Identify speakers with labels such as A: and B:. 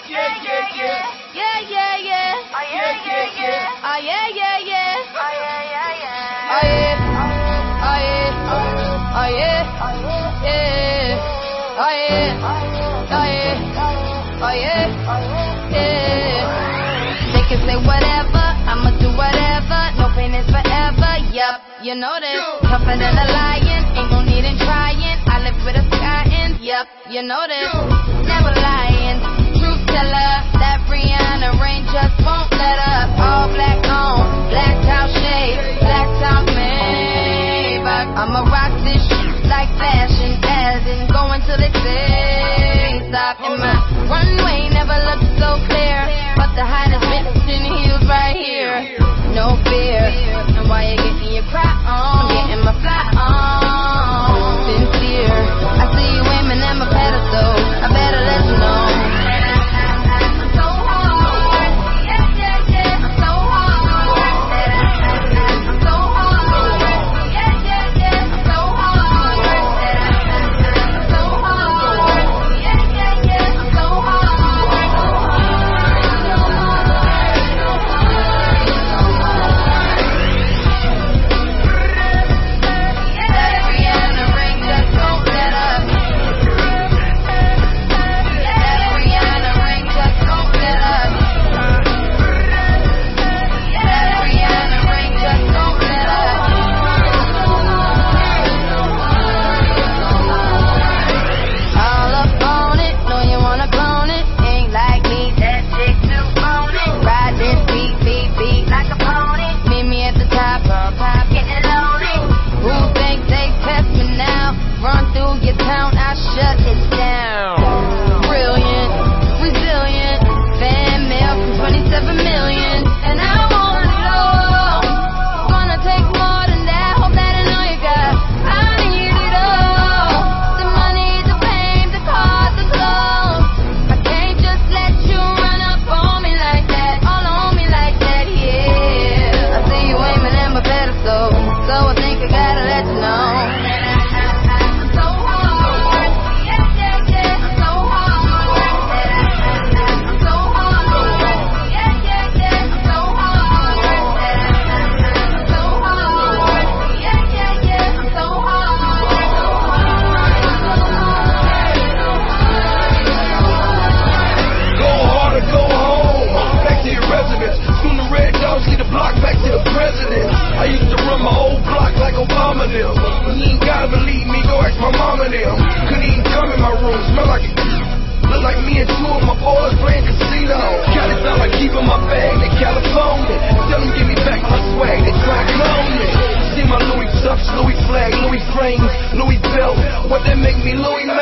A: Yeah, yeah, yeah.
B: Yeah, yeah, yeah.
A: Oh, yeah, yeah, yeah.
B: Oh, yeah, yeah, yeah.
A: Oh, yeah, yeah, yeah.
B: Oh, yeah. Oh, yeah. Oh, yeah. Yeah. Oh, yeah. Oh, yeah. Oh, yeah. Yeah. They can say whatever, I'ma do whatever. No pain is forever, yup, you know this. Tougher than a lion, ain't gon' need in trying. I live with a sky in, yup, you know this. Never lying, truth teller. That Rihanna rain just won't let up. All black on, black top shade, black top Maybach. I'ma rock this shit like fashion, as in going till they say stop. And my runway never looked so clear, but the hottest bitch in heels right here. No fear, and while you're getting your crap on, I'm getting my fly on. Sincere, I see you aiming at my pedestal, I better let you know. I'm so hard, yeah, yeah, yeah. I'm so hard, I'm so hard, yeah, yeah, yeah. I'm so hard, I'm so hard, yeah, yeah, yeah. I'm so hard. Shut it down. Brilliant, resilient, fan mail from 27 million, and I want it all. Gonna take more than that. Hope that I know you got. I need it all. The money, the fame, the cars, the clothes. I can't just let you run up on me like that, all on me like that. Yeah, I see you aiming at my pedestal, so I think I gotta let you know.
C: I used to run my whole block like Obama them. You ain't gotta believe me, go ask my mama them. Couldn't even come in my room, smell like a look like me and two of my boys playing casino. Got it sound like keeping my bag in California. Tell them give me back my swag, they try to clone me. See my Louis Tucks, Louis flag, Louis frames, Louis belt. What that make me Louis